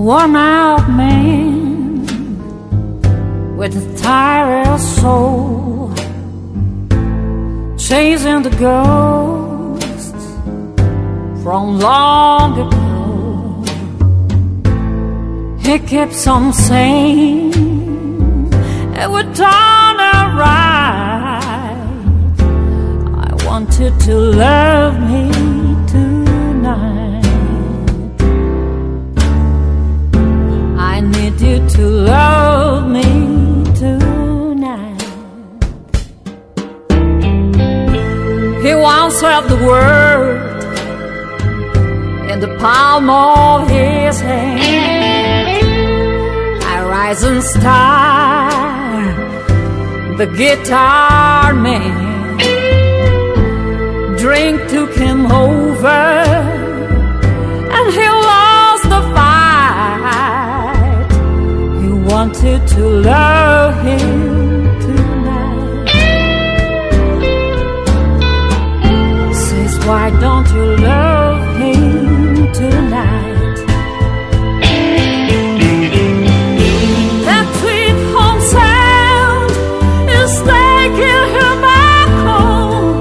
worn out man with a tired soul, chasing the ghosts from long ago. He keeps on saying it would turn out right. I wanted to love me tonight. I need you to love me tonight. He once held the world in the palm of his hand. A rising star, the guitar man. Drink took him over, and he lost the fight. He wanted to love him tonight. Says, why don't you love him tonight? That sweet home sound is taking him back home,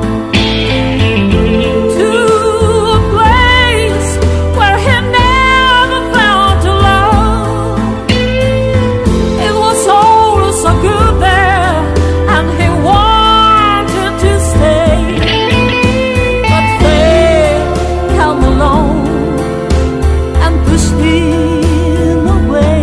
to a place where he never felt alone. It was all so good there, and he wanted to stay, but fate came along and pushed him away.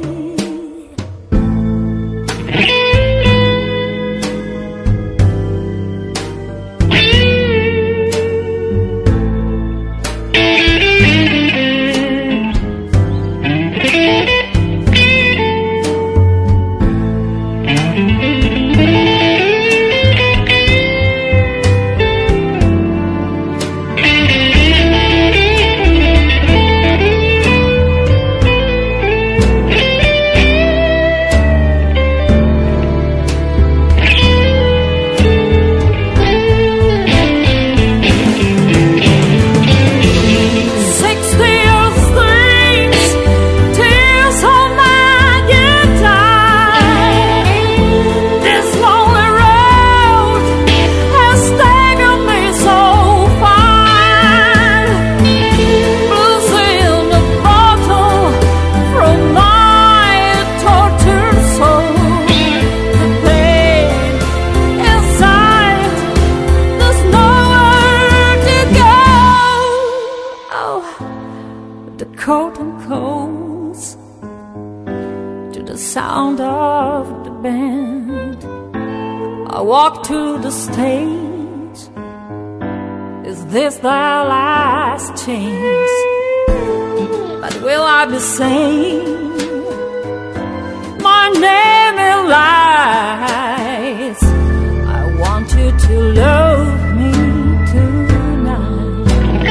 The curtain calls to the sound of the band. I walk to the stage. Is this the last chance? But will I be saying my name in lights? I want you to love me tonight.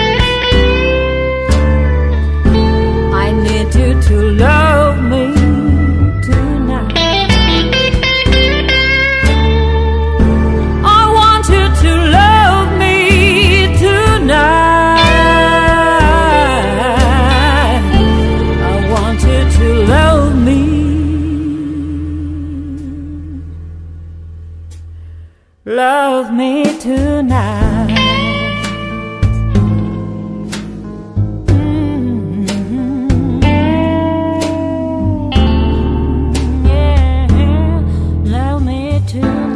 I need you to love me tonight. I want you to love me tonight. I want you to love me. Love me tonight. Yeah, love me tonight.